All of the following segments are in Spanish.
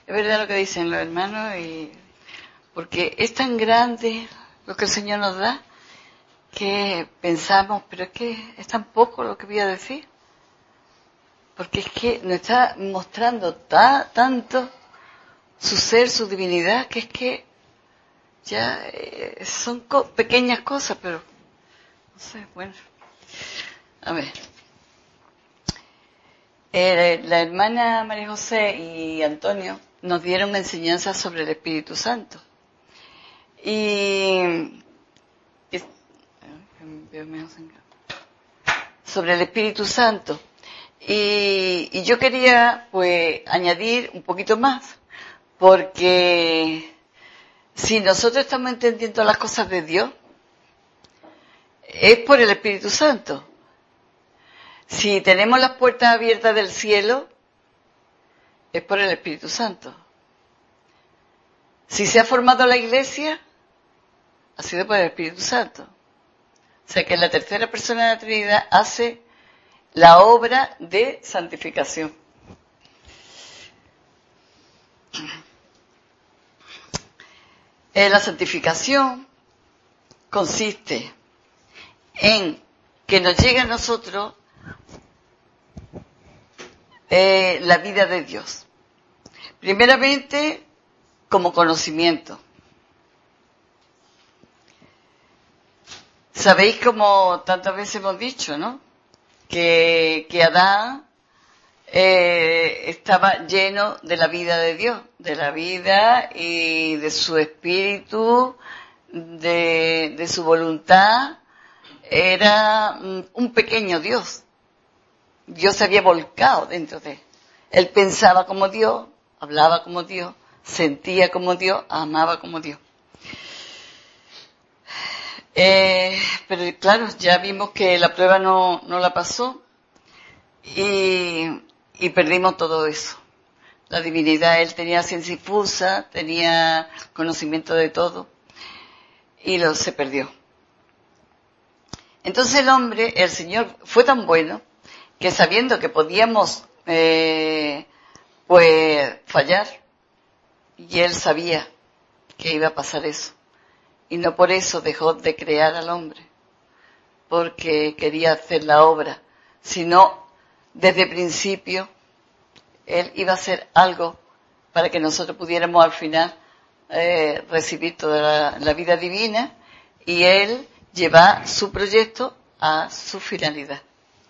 Es verdad lo que dicen los hermanos, porque es tan grande lo que el Señor nos da que pensamos, pero es que es tan poco lo que voy a decir. Porque es que nos está mostrando tanto su ser, su divinidad, que es que ya son pequeñas cosas, pero no sé, bueno. A ver. La hermana María José y Antonio nos dieron enseñanzas sobre el Espíritu Santo. Sobre el Espíritu Santo. Y yo quería, pues, añadir un poquito más, porque si nosotros estamos entendiendo las cosas de Dios, es por el Espíritu Santo. Si tenemos las puertas abiertas del cielo, es por el Espíritu Santo. Si se ha formado la Iglesia, ha sido por el Espíritu Santo. O sea que la tercera persona de la Trinidad hace la obra de santificación. La santificación consiste en que nos llegue a nosotros la vida de Dios. Primeramente, como conocimiento. Sabéis, como tantas veces hemos dicho, ¿no? Que Adán estaba lleno de la vida de Dios, de la vida y de su espíritu, de su voluntad. Era un pequeño Dios. Dios se había volcado dentro de él. Él pensaba como Dios, hablaba como Dios, sentía como Dios, amaba como Dios. Pero claro, ya vimos que la prueba no la pasó y perdimos todo eso. La divinidad, él tenía ciencia infusa, tenía conocimiento de todo y se perdió. Entonces el Señor fue tan bueno que sabiendo que podíamos pues fallar, y él sabía que iba a pasar eso, y no por eso dejó de crear al hombre, porque quería hacer la obra, sino desde el principio él iba a hacer algo para que nosotros pudiéramos al final recibir toda la vida divina y él llevar su proyecto a su finalidad.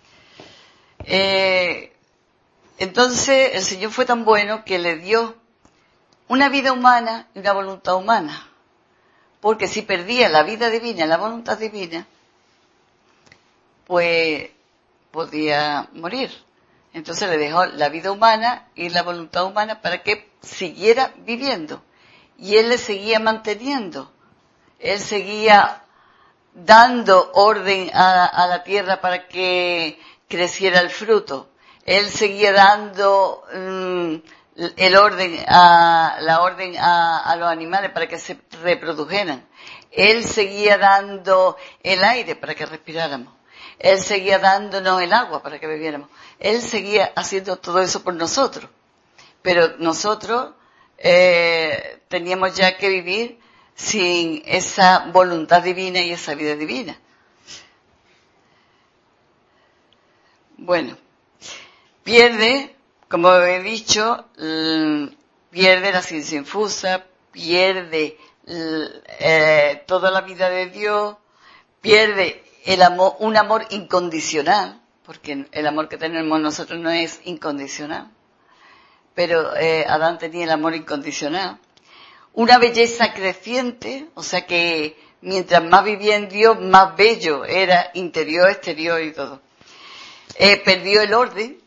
Entonces el Señor fue tan bueno que le dio una vida humana y una voluntad humana, porque si perdía la vida divina y la voluntad divina, pues podía morir. Entonces le dejó la vida humana y la voluntad humana para que siguiera viviendo, y él le seguía manteniendo, él seguía dando orden a la tierra para que creciera el fruto. Él seguía dando la orden a los animales para que se reprodujeran. Él seguía dando el aire para que respiráramos. Él seguía dándonos el agua para que bebiéramos. Él seguía haciendo todo eso por nosotros. Pero nosotros teníamos ya que vivir sin esa voluntad divina y esa vida divina. Bueno, pierde, como he dicho, pierde la ciencia infusa, pierde toda la vida de Dios, pierde el amor, un amor incondicional, porque el amor que tenemos nosotros no es incondicional, pero Adán tenía el amor incondicional. Una belleza creciente, o sea que mientras más vivía en Dios, más bello era interior, exterior y todo. Perdió el orden,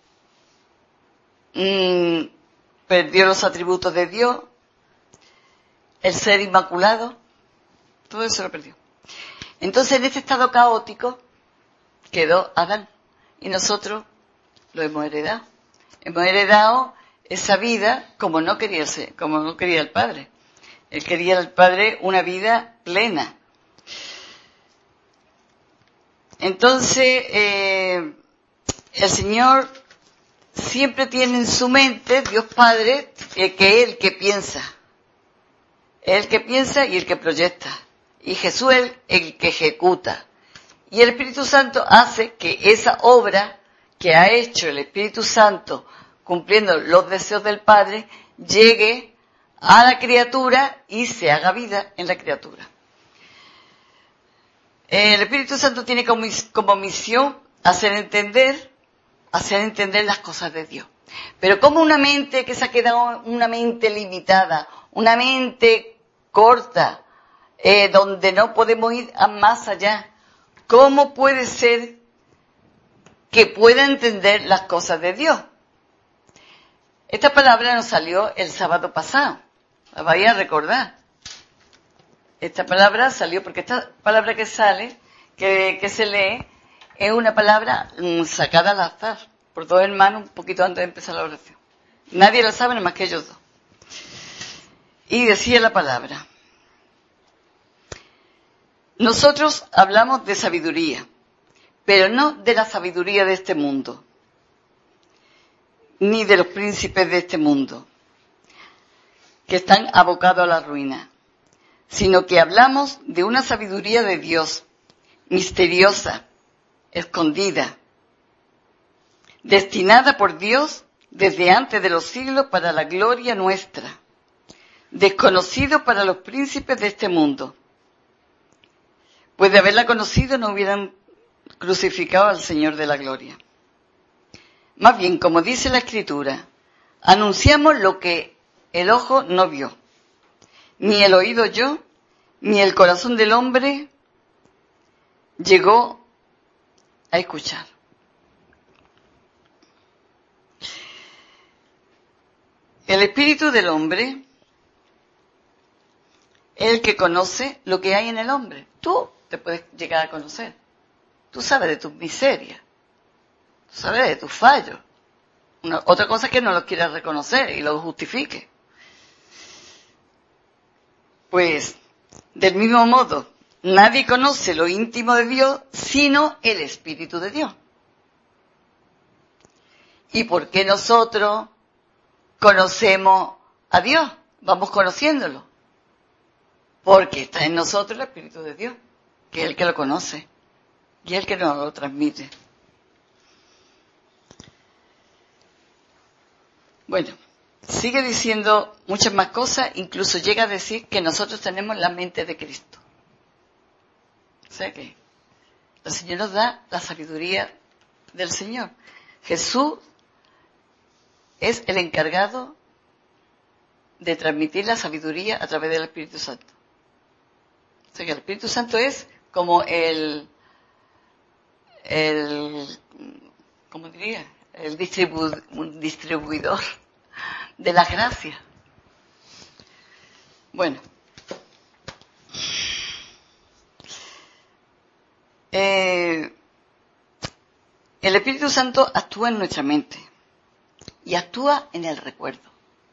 perdió los atributos de Dios, el ser inmaculado, todo eso lo perdió. Entonces en este estado caótico quedó Adán y nosotros lo hemos heredado. Hemos heredado esa vida como no quería el Padre. Él quería el Padre una vida plena. Entonces el Señor siempre tiene en su mente, Dios Padre, que es el que piensa. Es el que piensa y el que proyecta. Y Jesús es el que ejecuta. Y el Espíritu Santo hace que esa obra que ha hecho el Espíritu Santo, cumpliendo los deseos del Padre, llegue a la criatura y se haga vida en la criatura. El Espíritu Santo tiene como misión hacer entender las cosas de Dios. Pero como una mente que se ha quedado una mente limitada, una mente corta, donde no podemos ir más allá, ¿cómo puede ser que pueda entender las cosas de Dios? Esta palabra nos salió el sábado pasado, la vais a recordar. Esta palabra salió porque esta palabra que sale, que se lee, es una palabra sacada al azar, por dos hermanos un poquito antes de empezar la oración. Nadie la sabe, nada más que ellos dos. Y decía la palabra: nosotros hablamos de sabiduría, pero no de la sabiduría de este mundo, ni de los príncipes de este mundo, que están abocados a la ruina, sino que hablamos de una sabiduría de Dios, misteriosa, escondida, destinada por Dios desde antes de los siglos para la gloria nuestra, desconocido para los príncipes de este mundo. Pues de haberla conocido no hubieran crucificado al Señor de la gloria. Más bien, como dice la Escritura, anunciamos lo que el ojo no vio, ni el oído oyó, ni el corazón del hombre llegó a escuchar. El espíritu del hombre es el que conoce lo que hay en el hombre. Tú te puedes llegar a conocer. Tú sabes de tus miserias. Tú sabes de tus fallos. Otra cosa es que no lo quieras reconocer y lo justifique. Pues, del mismo modo, nadie conoce lo íntimo de Dios sino el Espíritu de Dios. ¿Y por qué nosotros conocemos a Dios? Vamos conociéndolo. Porque está en nosotros el Espíritu de Dios, que es el que lo conoce y es el que nos lo transmite. Bueno, sigue diciendo muchas más cosas, incluso llega a decir que nosotros tenemos la mente de Cristo. O sea que el Señor nos da la sabiduría del Señor. Jesús es el encargado de transmitir la sabiduría a través del Espíritu Santo. O sea que el Espíritu Santo es como ¿cómo diría? El distribuidor de las gracias. Bueno. El Espíritu Santo actúa en nuestra mente y actúa en el recuerdo.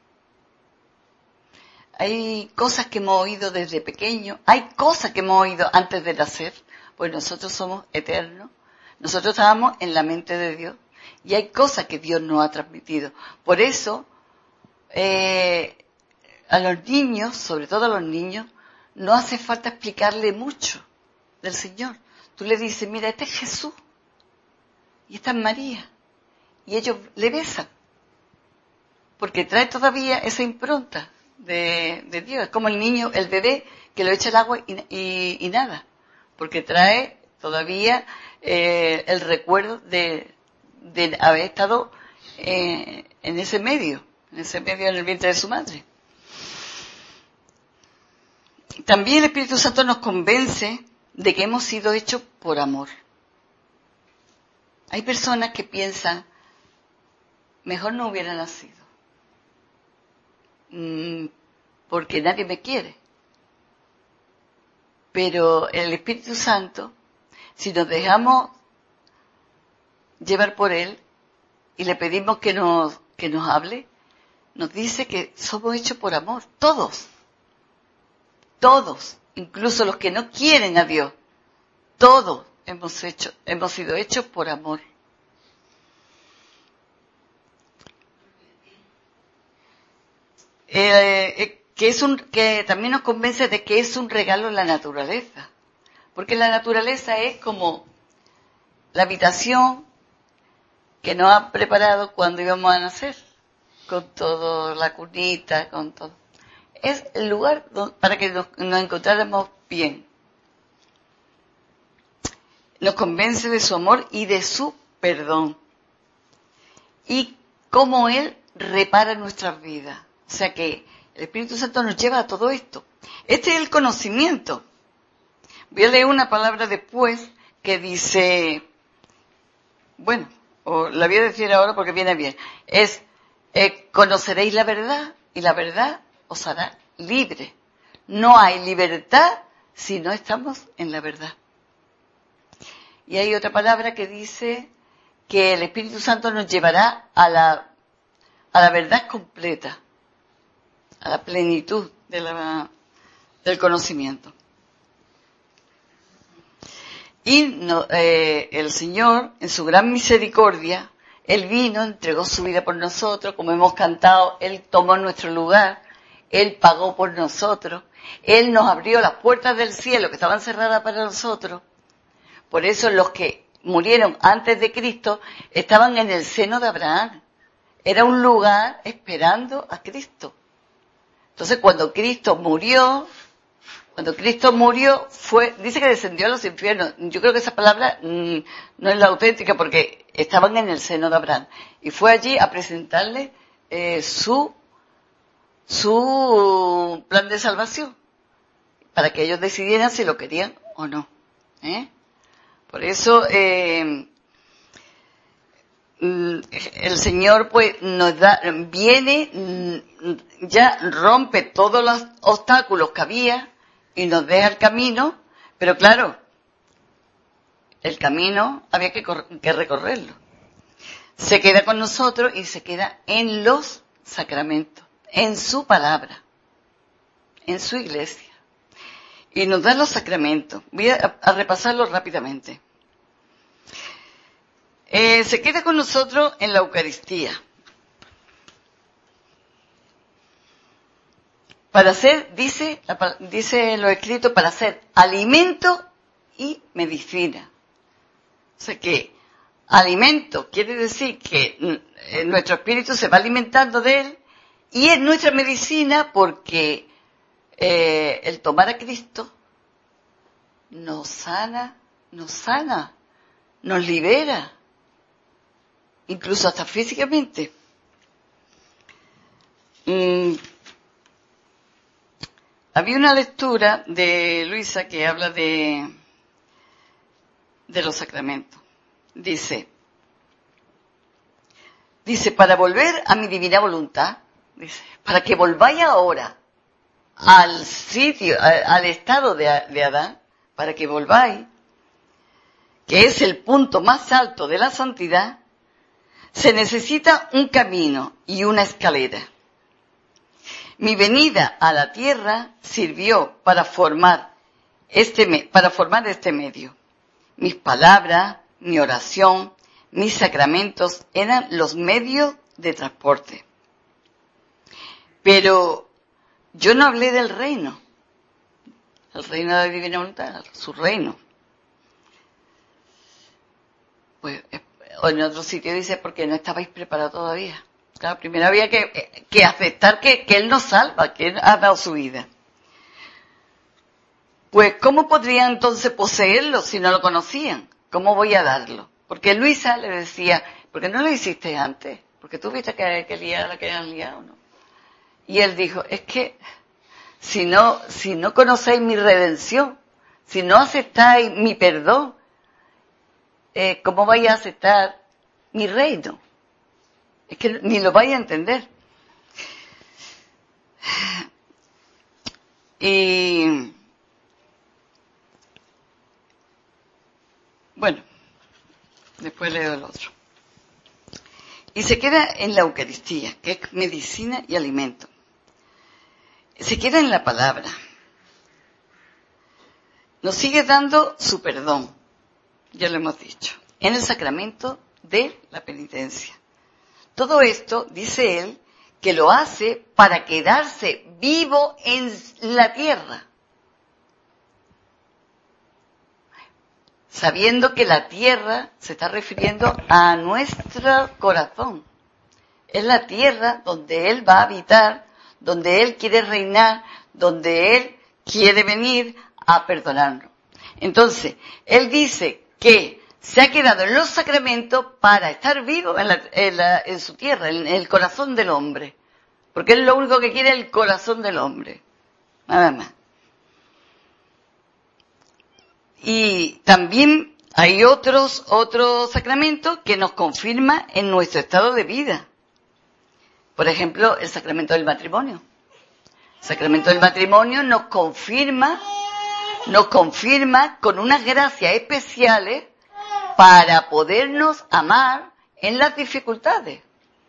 Hay cosas que hemos oído desde pequeño, hay cosas que hemos oído antes de nacer, pues nosotros somos eternos, nosotros estábamos en la mente de Dios y hay cosas que Dios nos ha transmitido. Por eso, a los niños, sobre todo a los niños, no hace falta explicarle mucho del Señor. Tú le dices, mira, este es Jesús y esta es María, y ellos le besan, porque trae todavía esa impronta de Dios. Es como el niño, el bebé, que lo echa al agua y nada, porque trae todavía el recuerdo de haber estado en ese medio en el vientre de su madre. También el Espíritu Santo nos convence de que hemos sido hechos por amor. Hay personas que piensan, mejor no hubiera nacido, porque nadie me quiere. Pero el Espíritu Santo, si nos dejamos llevar por Él y le pedimos que nos hable, nos dice que somos hechos por amor, todos, incluso los que no quieren a Dios, todos hemos sido hechos por amor. que también nos convence de que es un regalo la naturaleza. Porque la naturaleza es como la habitación que nos ha preparado cuando íbamos a nacer, con todo, la cunita, con todo. Es el lugar para que nos encontráramos bien. Nos convence de su amor y de su perdón. Y cómo Él repara nuestras vidas. O sea que el Espíritu Santo nos lleva a todo esto. Este es el conocimiento. Voy a leer una palabra después que dice, bueno, o la voy a decir ahora porque viene bien. Es, conoceréis la verdad y la verdad os hará libre. No hay libertad si no estamos en la verdad. Y hay otra palabra que dice que el Espíritu Santo nos llevará a la verdad completa, a la plenitud del conocimiento. Y el Señor, en su gran misericordia, Él vino, entregó su vida por nosotros, como hemos cantado, Él tomó nuestro lugar, Él pagó por nosotros, Él nos abrió las puertas del cielo que estaban cerradas para nosotros. Por eso los que murieron antes de Cristo estaban en el seno de Abraham. Era un lugar esperando a Cristo. Entonces cuando Cristo murió, dice que descendió a los infiernos. Yo creo que esa palabra no es la auténtica porque estaban en el seno de Abraham. Y fue allí a presentarle su plan de salvación para que ellos decidieran si lo querían o no. Por eso el Señor pues viene, ya rompe todos los obstáculos que había y nos deja el camino, pero claro, el camino había que recorrerlo. Se queda con nosotros y se queda en los sacramentos, en su palabra, en su iglesia. Y nos da los sacramentos. Voy a repasarlos rápidamente. Se queda con nosotros en la Eucaristía. Para ser, dice lo escrito, para ser alimento y medicina. O sea que alimento quiere decir que nuestro espíritu se va alimentando de él y es nuestra medicina porque el tomar a Cristo nos sana, nos libera, incluso hasta físicamente. Había una lectura de Luisa que habla de los sacramentos. Dice, para volver a mi divina voluntad, dice, para que volváis ahora al sitio, al estado de Adán, para que volváis, que es el punto más alto de la santidad, se necesita un camino y una escalera. Mi venida a la tierra sirvió para formar este medio. Mis palabras, mi oración, mis sacramentos eran los medios de transporte. Pero yo no hablé del reino, el reino de la divina voluntad, su reino. Pues en otro sitio dice, porque no estabais preparados todavía. Claro, primero había que aceptar que Él nos salva, que Él ha dado su vida. Pues, ¿cómo podrían entonces poseerlo si no lo conocían? ¿Cómo voy a darlo? Porque Luisa le decía, ¿por qué no lo hiciste antes? Porque tú viste que han liado, ¿no? Y él dijo, es que si no conocéis mi redención, si no aceptáis mi perdón, ¿cómo vais a aceptar mi reino? Es que ni lo vais a entender. Y bueno, después leo el otro. Y se queda en la Eucaristía, que es medicina y alimento. Se queda en la palabra. Nos sigue dando su perdón, ya lo hemos dicho, en el sacramento de la penitencia. Todo esto, dice él, que lo hace para quedarse vivo en la tierra. Sabiendo que la tierra se está refiriendo a nuestro corazón. Es la tierra donde Él va a habitar, donde Él quiere reinar, donde Él quiere venir a perdonarnos. Entonces, Él dice que se ha quedado en los sacramentos para estar vivo en su tierra, en el corazón del hombre. Porque es lo único que quiere el corazón del hombre. Nada más. Y también hay otros sacramentos que nos confirman en nuestro estado de vida. Por ejemplo, el sacramento del matrimonio. El sacramento del matrimonio nos confirma con unas gracias especiales para podernos amar en las dificultades.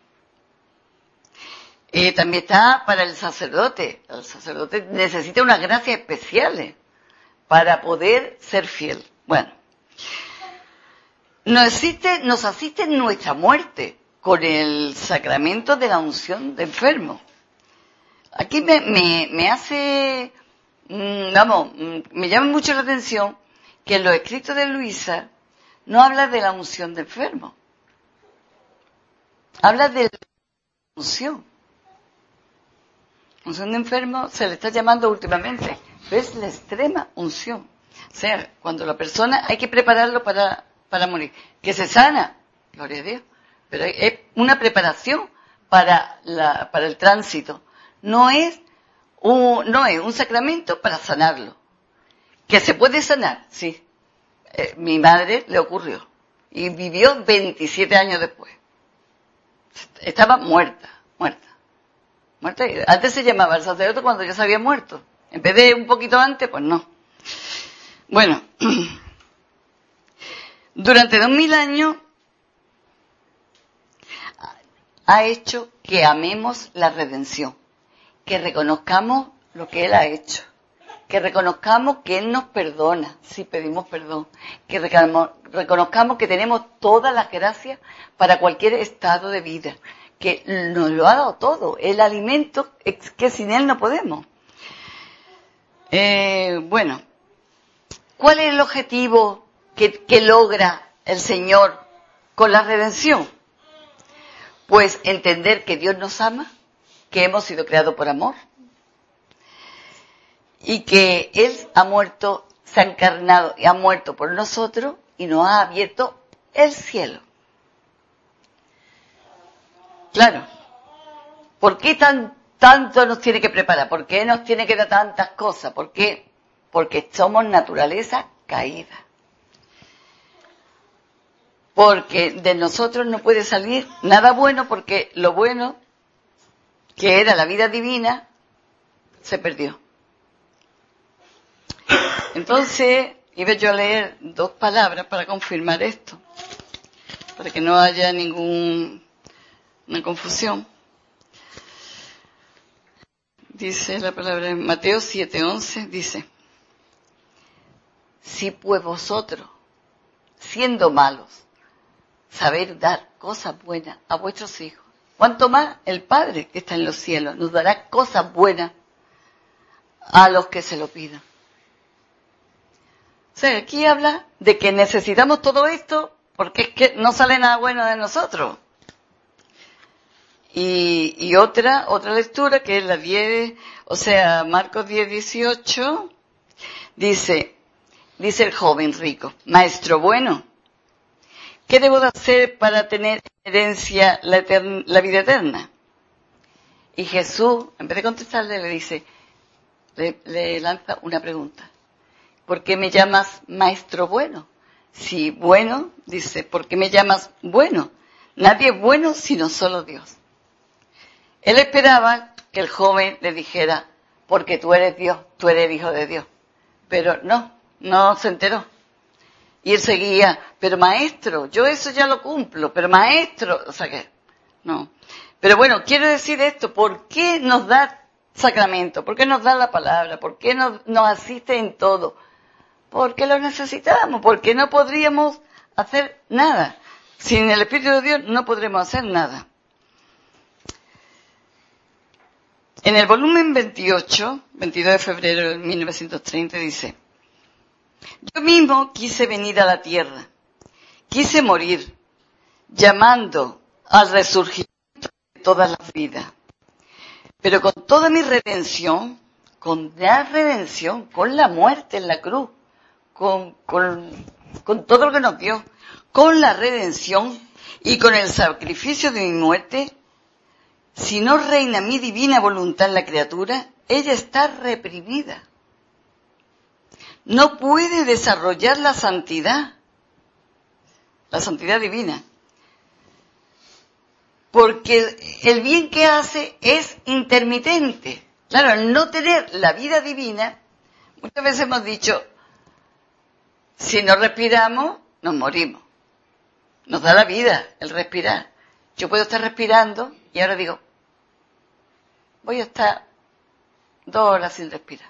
También está para el sacerdote. El sacerdote necesita unas gracias especiales para poder ser fiel. Bueno, nos asiste en nuestra muerte con el sacramento de la unción de enfermo. Aquí me hace, me llama mucho la atención que en los escritos de Luisa no habla de la unción de enfermo. Habla de la unción. Unción de enfermo se le está llamando últimamente, pero es la extrema unción. O sea, cuando la persona hay que prepararlo para morir. Que se sana, gloria a Dios. Pero es una preparación para el tránsito. No es un sacramento para sanarlo. Que se puede sanar, sí. Mi madre le ocurrió. Y vivió 27 años después. Estaba muerta. Antes se llamaba el sacerdote cuando ya se había muerto. En vez de un poquito antes, pues no. Bueno, durante 2000 años ha hecho que amemos la redención, que reconozcamos lo que Él ha hecho, que reconozcamos que Él nos perdona si pedimos perdón, que reconozcamos que tenemos todas las gracias para cualquier estado de vida, que nos lo ha dado todo, el alimento que sin Él no podemos. Bueno, ¿cuál es el objetivo que logra el Señor con la redención? Pues entender que Dios nos ama, que hemos sido creados por amor y que Él ha muerto, se ha encarnado y ha muerto por nosotros y nos ha abierto el cielo. Claro. ¿Por qué tanto nos tiene que preparar? ¿Por qué nos tiene que dar tantas cosas? ¿Por qué? Porque somos naturaleza caída. Porque de nosotros no puede salir nada bueno porque lo bueno, que era la vida divina, se perdió. Entonces, iba yo a leer 2 palabras para confirmar esto, para que no haya ninguna confusión. Dice la palabra en Mateo 7:11, dice: si pues vosotros, siendo malos, sabéis dar cosas buenas a vuestros hijos, ¿cuánto más el Padre que está en los cielos nos dará cosas buenas a los que se lo pidan? O sea, aquí habla de que necesitamos todo esto porque es que no sale nada bueno de nosotros. Y otra lectura que es la 10, o sea, Marcos 10:18, dice el joven rico: Maestro bueno, ¿qué debo de hacer para tener herencia la vida eterna? Y Jesús, en vez de contestarle, le dice, le lanza una pregunta: ¿por qué me llamas maestro bueno? Si bueno, dice, ¿por qué me llamas bueno? Nadie es bueno sino solo Dios. Él esperaba que el joven le dijera, porque tú eres Dios, tú eres el Hijo de Dios. Pero no se enteró. Y él seguía, pero maestro, yo eso ya lo cumplo, pero maestro, o sea que, no. Pero bueno, quiero decir esto: ¿por qué nos da sacramento? ¿Por qué nos da la palabra? ¿Por qué nos asiste en todo? Porque lo necesitamos, porque no podríamos hacer nada. Sin el Espíritu de Dios no podremos hacer nada. En el volumen 28, 22 de febrero de 1930, dice: yo mismo quise venir a la tierra, quise morir, llamando al resurgimiento de todas las vidas. Pero con toda mi redención, con la muerte en la cruz, con todo lo que nos dio, con la redención y con el sacrificio de mi muerte, si no reina mi divina voluntad en la criatura, ella está reprimida. No puede desarrollar la santidad divina, porque el bien que hace es intermitente. Claro, al no tener la vida divina, muchas veces hemos dicho, si no respiramos, nos morimos. Nos da la vida el respirar. Yo puedo estar respirando y ahora digo, voy a estar 2 horas sin respirar.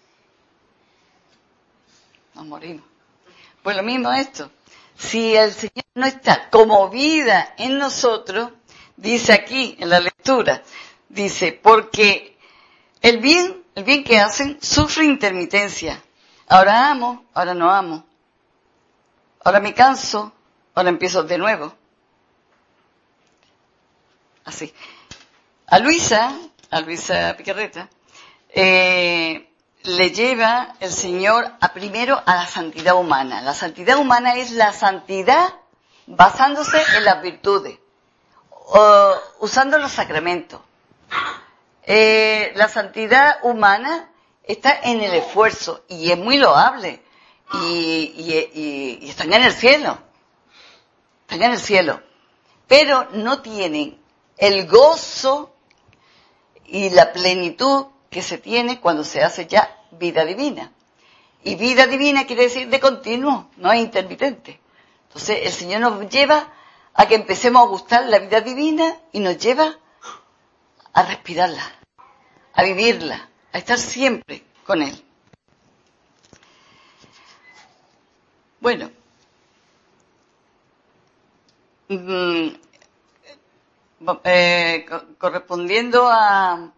Nos morimos. Pues lo mismo esto. Si el Señor no está como vida en nosotros, dice aquí en la lectura, dice, porque el bien que hacen sufre intermitencia. Ahora amo, ahora no amo. Ahora me canso, ahora empiezo de nuevo. Así. A Luisa Piquerreta, le lleva el Señor primero a la santidad humana. La santidad humana es la santidad basándose en las virtudes, usando los sacramentos. La santidad humana está en el esfuerzo y es muy loable y están en el cielo. Están en el cielo. Pero no tienen el gozo y la plenitud que se tiene cuando se hace ya vida divina. Y vida divina quiere decir de continuo, no es intermitente. Entonces el Señor nos lleva a que empecemos a gustar la vida divina y nos lleva a respirarla, a vivirla, a estar siempre con Él. Bueno, correspondiendo a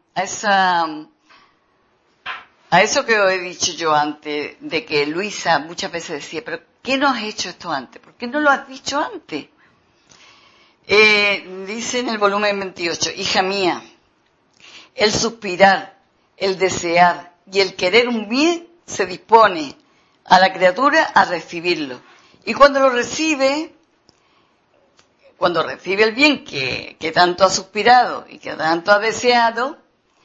eso que os he dicho yo antes, de que Luisa muchas veces decía, pero ¿qué no has hecho esto antes? ¿Por qué no lo has dicho antes? Dice en el volumen 28, hija mía, el suspirar, el desear y el querer un bien se dispone a la criatura a recibirlo. Y cuando lo recibe, cuando recibe el bien que tanto ha suspirado y que tanto ha deseado,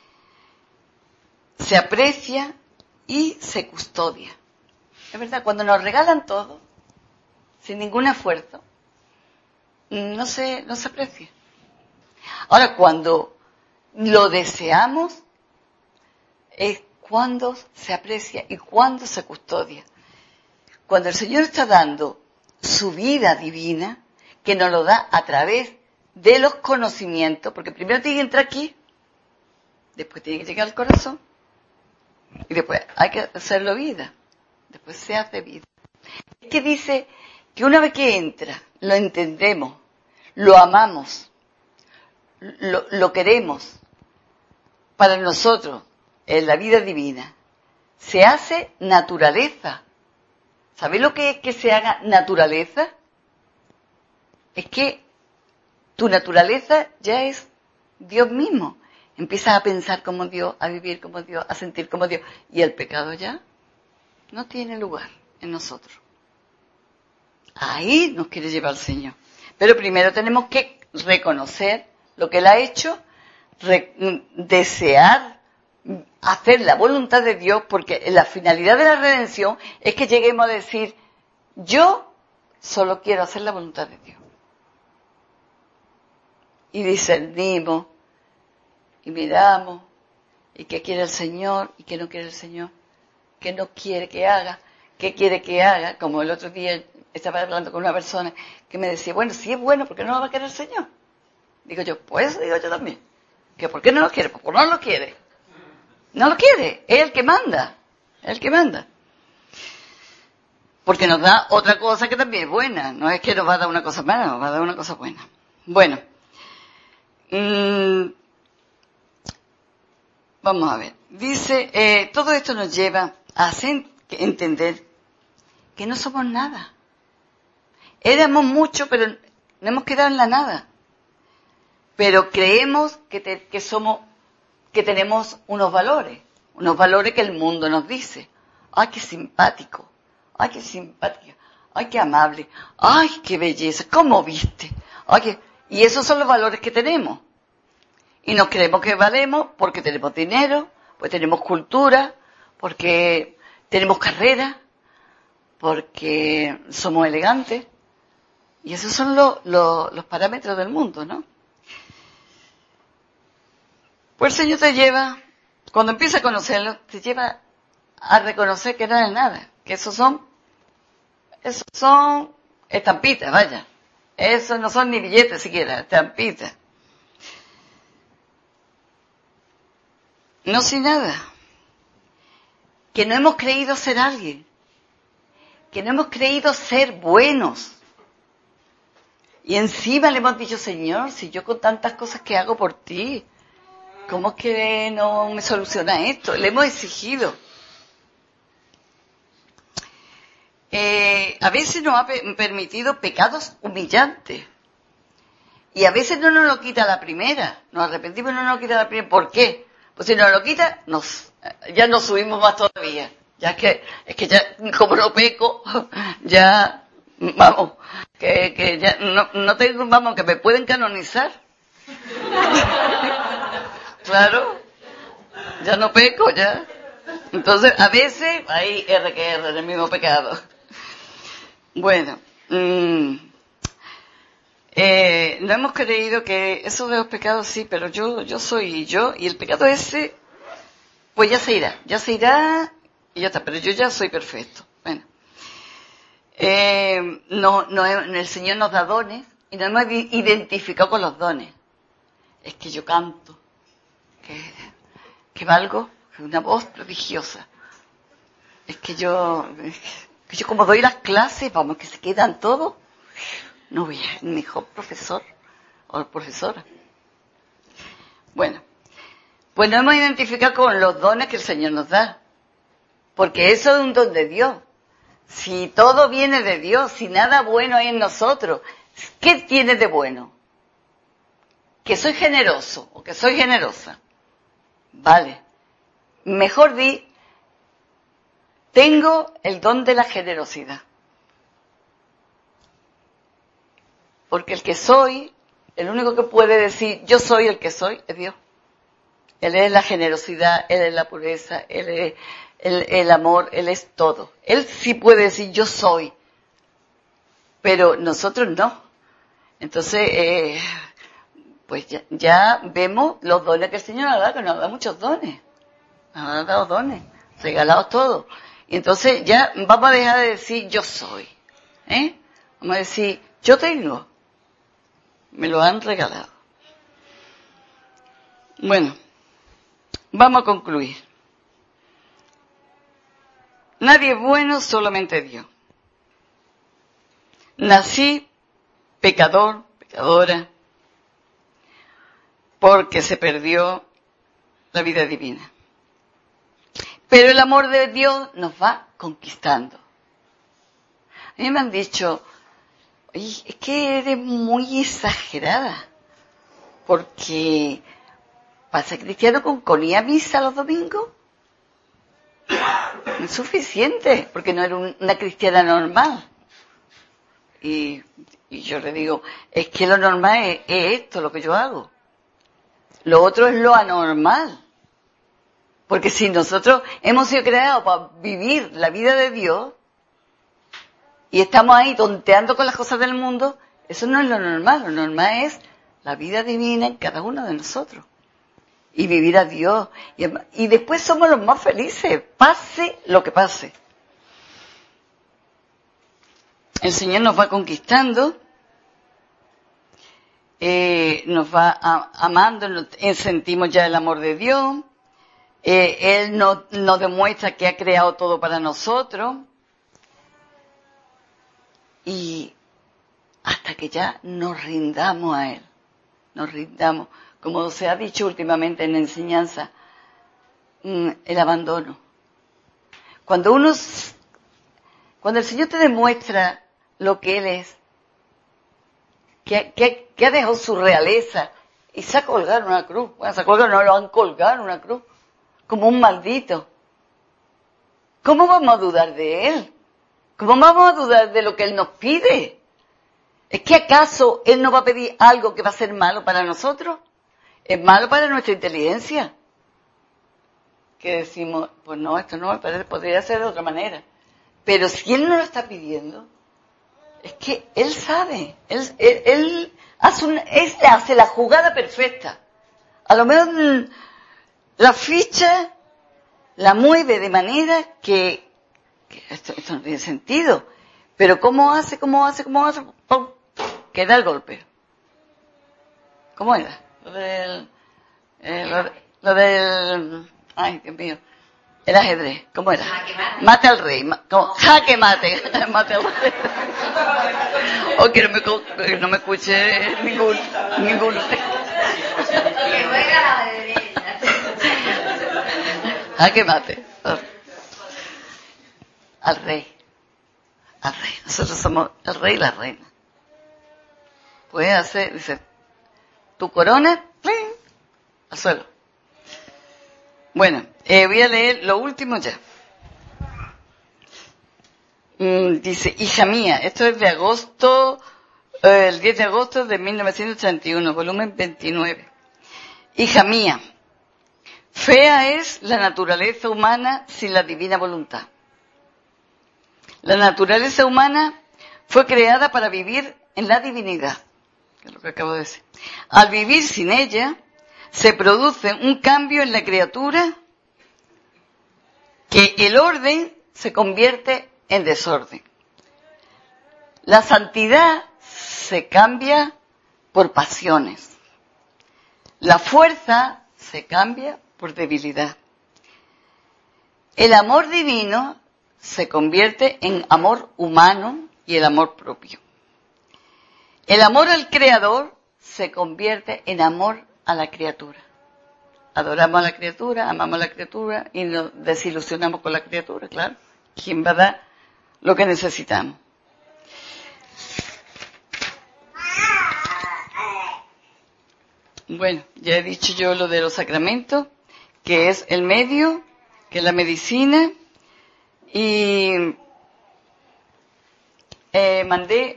se aprecia y se custodia. Es verdad, cuando nos regalan todo, sin ningún esfuerzo, no se aprecia. Ahora, cuando lo deseamos, es cuando se aprecia y cuando se custodia. Cuando el Señor está dando su vida divina, que nos lo da a través de los conocimientos, porque primero tiene que entrar aquí, después tiene que llegar al corazón, y después hay que hacerlo vida, después se hace vida. Es que dice que una vez que entra, lo entendemos, lo amamos, lo queremos para nosotros, en la vida divina, se hace naturaleza. ¿Sabéis lo que es que se haga naturaleza? Es que tu naturaleza ya es Dios mismo. Empiezas a pensar como Dios, a vivir como Dios, a sentir como Dios. Y el pecado ya no tiene lugar en nosotros. Ahí nos quiere llevar el Señor. Pero primero tenemos que reconocer lo que Él ha hecho, desear hacer la voluntad de Dios, porque la finalidad de la redención es que lleguemos a decir, yo solo quiero hacer la voluntad de Dios. Y discernimos, y miramos, y qué quiere el Señor, y qué no quiere el Señor, qué no quiere que haga, qué quiere que haga. Como el otro día estaba hablando con una persona que me decía, bueno, si es bueno, ¿por qué no lo va a querer el Señor? Digo yo, pues digo yo también, que ¿por qué no lo quiere? Pues no lo quiere. No lo quiere, es el que manda, es el que manda. Porque nos da otra cosa que también es buena, no es que nos va a dar una cosa mala, nos va a dar una cosa buena. Bueno, Vamos a ver. Dice, todo esto nos lleva a hacer entender que no somos nada. Éramos mucho, pero no hemos quedado en la nada. Pero creemos que tenemos unos valores que el mundo nos dice. ¡Ay, qué simpático! ¡Ay, qué simpática! ¡Ay, qué amable! ¡Ay, qué belleza! ¿Cómo viste? Y esos son los valores que tenemos. Y nos creemos que valemos porque tenemos dinero, porque tenemos cultura, porque tenemos carrera, porque somos elegantes. Y esos son los parámetros del mundo, ¿no? Pues el Señor te lleva, cuando empieza a conocerlo, te lleva a reconocer que no es nada, que esos son estampitas, vaya. Esos no son ni billetes siquiera, estampitas. No soy nada. Que no hemos creído ser alguien. Que no hemos creído ser buenos. Y encima le hemos dicho, Señor, si yo con tantas cosas que hago por ti, ¿cómo es que no me soluciona esto? Le hemos exigido. A veces nos ha permitido pecados humillantes. Y a veces no nos lo quita la primera. Nos arrepentimos y no nos lo quita la primera. ¿Por qué? Pues si nos lo quita, ya nos subimos más todavía. Es que ya, como no peco, ya, vamos, que ya no tengo, vamos, que me pueden canonizar. Claro, ya no peco, ya. Entonces, a veces, hay R que R, el mismo pecado. Bueno, no hemos creído que esos de los pecados sí, pero yo soy yo, y el pecado ese, pues ya se irá y ya está, pero yo ya soy perfecto. Bueno, el Señor nos da dones y nos hemos identificado con los dones. Es que yo canto, que valgo, una voz prodigiosa. Es que yo como doy las clases, vamos, que se quedan todos, no voy a el mejor profesor o profesora. Bueno, pues nos hemos identificado con los dones que el Señor nos da, porque eso es un don de Dios. Si todo viene de Dios, si nada bueno hay en nosotros, ¿qué tiene de bueno? Que soy generoso o que soy generosa. Vale. Mejor tengo el don de la generosidad. Porque el único que puede decir yo soy el que soy, es Dios. Él es la generosidad, Él es la pureza, Él es el amor, Él es todo. Él sí puede decir yo soy, pero nosotros no. Entonces, pues ya vemos los dones que el Señor nos da, que nos da muchos dones. Nos ha dado dones, regalados todos. Y entonces ya vamos a dejar de decir yo soy. Vamos a decir yo tengo. Me lo han regalado. Bueno, vamos a concluir. Nadie es bueno, solamente Dios. Nací pecador, pecadora, porque se perdió la vida divina. Pero el amor de Dios nos va conquistando. A mí me han dicho, oye, es que eres muy exagerada, porque para ser cristiano con ir a misa los domingos no es suficiente, porque no eres una cristiana normal. Y yo le digo, es que lo normal es esto, lo que yo hago. Lo otro es lo anormal. Porque si nosotros hemos sido creados para vivir la vida de Dios y estamos ahí tonteando con las cosas del mundo, eso no es lo normal. Lo normal es la vida divina en cada uno de nosotros. Y vivir a Dios. Y después somos los más felices, pase lo que pase. El Señor nos va conquistando, nos va amando, sentimos ya el amor de Dios. Él nos demuestra que ha creado todo para nosotros. Y hasta que ya nos rindamos a Él. Nos rindamos. Como se ha dicho últimamente en la enseñanza, el abandono. Cuando el Señor te demuestra lo que Él es, que ha dejado su realeza y se ha colgado en una cruz. Bueno, se ha colgado, no lo han colgado en una cruz, como un maldito. ¿Cómo vamos a dudar de Él? ¿Cómo vamos a dudar de lo que Él nos pide? ¿Es que acaso Él nos va a pedir algo que va a ser malo para nosotros? ¿Es malo para nuestra inteligencia? Que decimos, pues no, esto no me parece, podría ser de otra manera. Pero si Él no lo está pidiendo, es que Él sabe, Él hace la jugada perfecta. A lo mejor la ficha la mueve de manera que esto no tiene sentido. Pero ¿cómo hace? ¡Pum! Queda el golpe. ¿Cómo era? Lo del, ay, Dios mío. El ajedrez, ¿cómo era? Mate al rey. Jaque mate. Mate al rey. O que no me escuche ninguno. Que juega la derecha. Jaque mate. Al rey. Nosotros somos el rey y la reina. Puede hacer, dice, tu corona, ¡pling!, al suelo. Bueno, voy a leer lo último ya. Dice, hija mía, esto es de agosto, el 10 de agosto de 1931, volumen 29. Hija mía, fea es la naturaleza humana sin la divina voluntad. La naturaleza humana fue creada para vivir en la divinidad, que es lo que acabo de decir. Al vivir sin ella, se produce un cambio en la criatura, que el orden se convierte en desorden. La santidad se cambia por pasiones. La fuerza se cambia por debilidad. El amor divino se convierte en amor humano y el amor propio. El amor al Creador se convierte en amor a la criatura. Adoramos a la criatura, amamos a la criatura y nos desilusionamos con la criatura, claro. ¿Quién va a dar lo que necesitamos? Bueno, ya he dicho yo lo de los sacramentos, que es el medio, que es la medicina, y te mandé.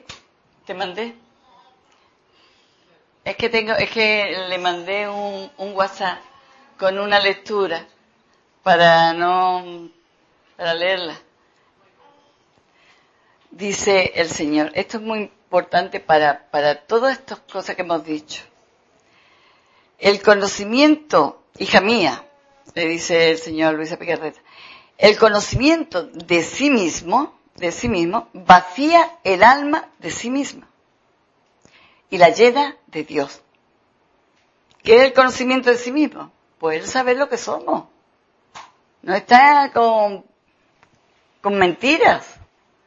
Es que le mandé un WhatsApp con una lectura para leerla. Dice el Señor, esto es muy importante para todas estas cosas que hemos dicho. El conocimiento, hija mía, le dice el Señor Luis Picarreta, el conocimiento de sí mismo, vacía el alma de sí misma y la llena de Dios. ¿Qué es el conocimiento de sí mismo? Pues el saber lo que somos. No está con mentiras.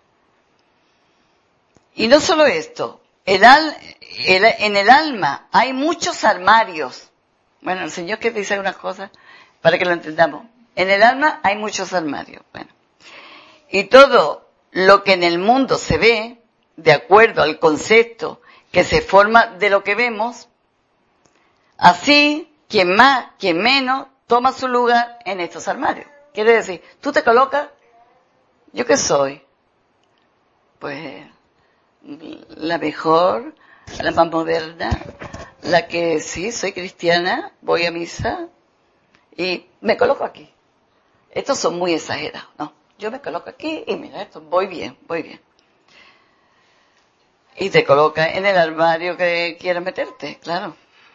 Y no solo esto, en el alma hay muchos armarios. Bueno, el Señor que dice unas cosas para que lo entendamos. En el alma hay muchos armarios. Bueno, y todo lo que en el mundo se ve, de acuerdo al concepto que se forma de lo que vemos, así, quien más, quien menos, toma su lugar en estos armarios. Quiere decir, tú te colocas, ¿yo qué soy? Pues la mejor, la más moderna, la que sí, soy cristiana, voy a misa y me coloco aquí. Estos son muy exagerados, ¿no? Yo me coloco aquí y mira esto, voy bien. Y te coloca en el armario que quieras meterte, claro.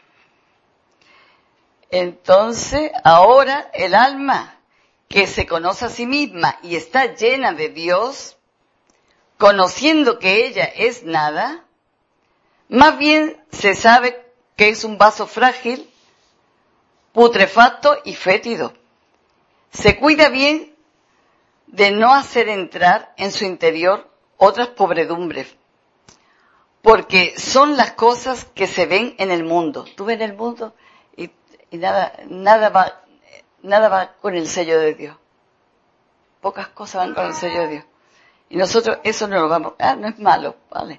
Entonces, ahora el alma que se conoce a sí misma y está llena de Dios, conociendo que ella es nada, más bien se sabe que es un vaso frágil, putrefacto y fétido. Se cuida bien de no hacer entrar en su interior otras pobredumbres, porque son las cosas que se ven en el mundo. Tú ves en el mundo y nada va, nada va con el sello de Dios. Pocas cosas van con el sello de Dios. Y nosotros eso no lo vamos, no es malo, ¿vale?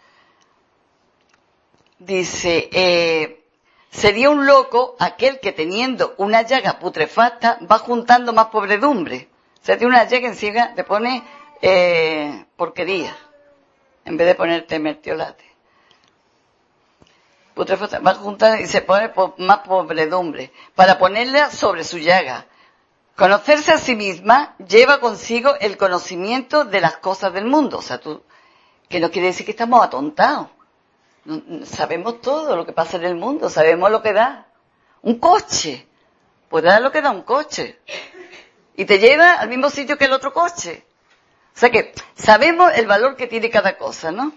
Dice, sería un loco aquel que teniendo una llaga putrefacta va juntando más pobredumbre. O sea, tiene una llaga encima, te pone porquería, en vez de ponerte mertiolate. Putrefacta, va juntando y se pone más pobredumbre, para ponerla sobre su llaga. Conocerse a sí misma lleva consigo el conocimiento de las cosas del mundo. O sea, que no quiere decir que estamos atontados. Sabemos todo lo que pasa en el mundo, sabemos lo que da un coche, pues da lo que da un coche y te lleva al mismo sitio que el otro coche. O sea que sabemos el valor que tiene cada cosa, ¿no?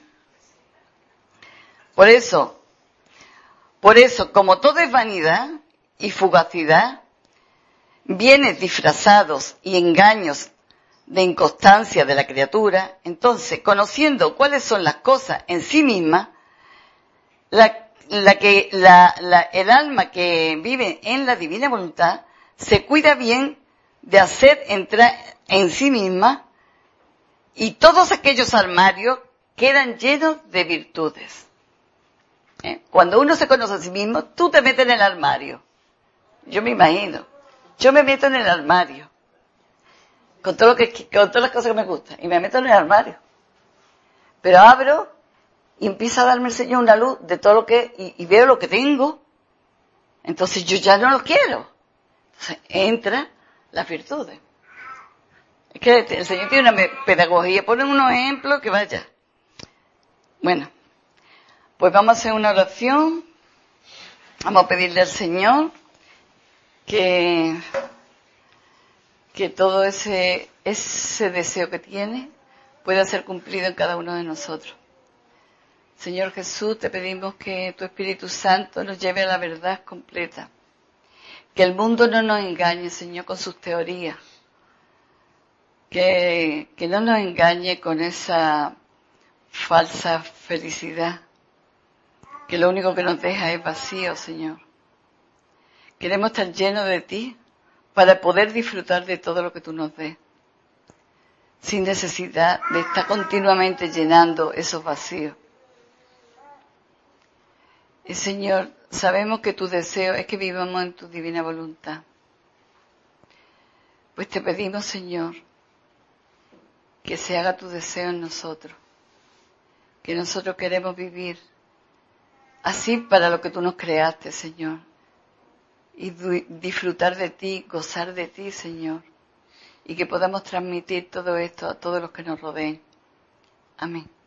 Por eso, como todo es vanidad y fugacidad, bienes disfrazados y engaños de inconstancia de la criatura, entonces, conociendo cuáles son las cosas en sí mismas, el alma que vive en la divina voluntad se cuida bien de hacer entrar en sí misma, y todos aquellos armarios quedan llenos de virtudes. Cuando uno se conoce a sí mismo, tú te metes en el armario. Yo me imagino. Yo me meto en el armario. Con todas las cosas que me gustan. Y me meto en el armario. Pero abro y empieza a darme el Señor una luz de todo lo que, y veo lo que tengo. Entonces yo ya no lo quiero. Entonces entra las virtudes. Es que el Señor tiene una pedagogía, pone unos ejemplos que vaya. Bueno, pues vamos a hacer una oración. Vamos a pedirle al Señor que todo ese deseo que tiene pueda ser cumplido en cada uno de nosotros. Señor Jesús, te pedimos que tu Espíritu Santo nos lleve a la verdad completa. Que el mundo no nos engañe, Señor, con sus teorías. Que no nos engañe con esa falsa felicidad. Que lo único que nos deja es vacío, Señor. Queremos estar llenos de ti para poder disfrutar de todo lo que tú nos des. Sin necesidad de estar continuamente llenando esos vacíos. Y Señor, sabemos que tu deseo es que vivamos en tu divina voluntad. Pues te pedimos, Señor, que se haga tu deseo en nosotros. Que nosotros queremos vivir así para lo que tú nos creaste, Señor. Y disfrutar de ti, gozar de ti, Señor. Y que podamos transmitir todo esto a todos los que nos rodeen. Amén.